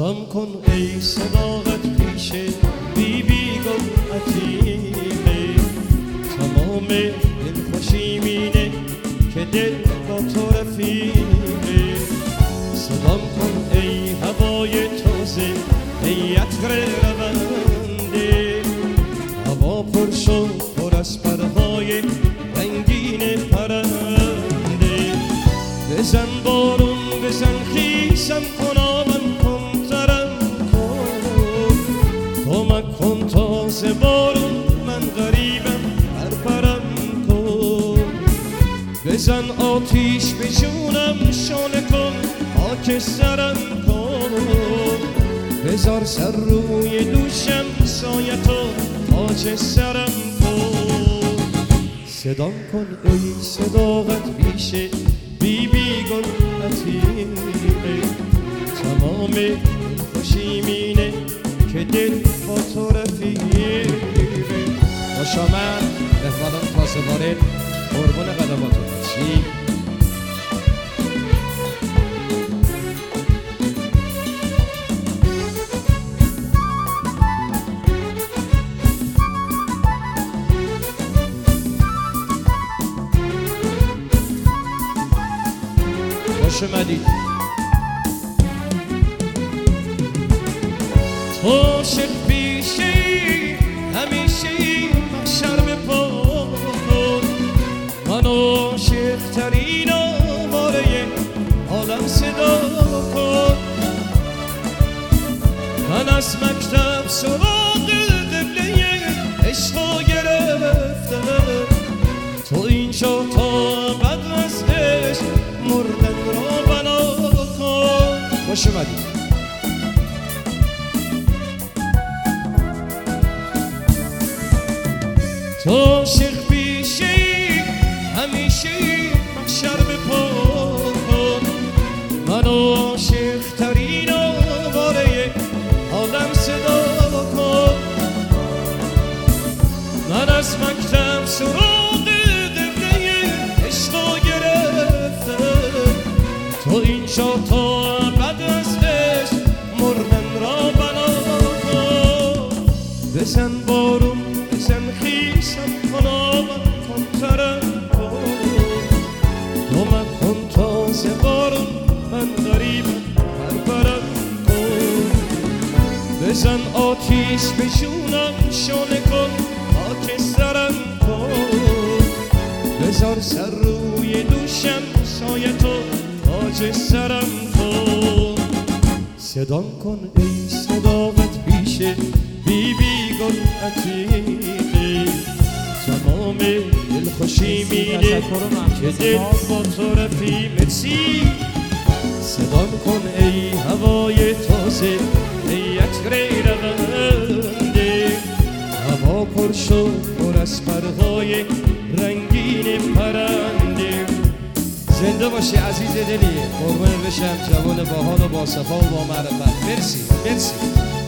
صدام کن ای صداقت پیش بی بی گل عتیقه تمام دل خوشی مینه که دل با تو رفیقه صدام کن ای هوای تازه ای عطر رونده هوا پر شد پر از پرهای رنگین پرنده بزن بارون بزن خیسم کن آمن کن ترم کن کمک کن تازه بارون من غریبم پرپرم کن بزن آتیش به جونم شانه کن خاک سرم کن بذار سر روی دوشم سایه تو تاج سرم کن صدام کن ای صداقت پیش بی بی گل عتیقه تمام دل خوشی مینه که دل با تو رفیقه خوش آمد مهمانان تازه وارد قربون قدماتون مرسی خوش اومدید تو عاشق پیشی همیشه محشر به پا کن من عاشق ترین آواره عالم صدا کن من از مکتب سراغ قبله عشق گرفتم تو اینجا تا قد از عشق مردن را بنا کن خوش اومدید تو عاشق پیشی همیشه محشر به پا کن من عاشق ترین آواره عالم صدا کن من از مکتب سراغ قبله عشق گرفتم تو اینجا تا ابد از عشق مردن را بنا کن بزن بارون بزن خیسم کن آمن کن ترم کن کمک کن تازه بارون من غریبم پرپرم کن بزن آتیش به جونم شانه کن خاک سرم کن بذار سر روی دوشم سایه تو تاج سرم کن صدام کن ای صداقت پیش بی بی گل عتیقه تمام دل خوشی مینه که دل با تو رفی مرسی صدام کن ای هوای تازه ای عطر رونده هوا پر شد پر از پرهای رنگین پرنده زنده باشی عزیز دلی قربان بشم جوان باحال و با صفا و با معرفت مرسی مرسی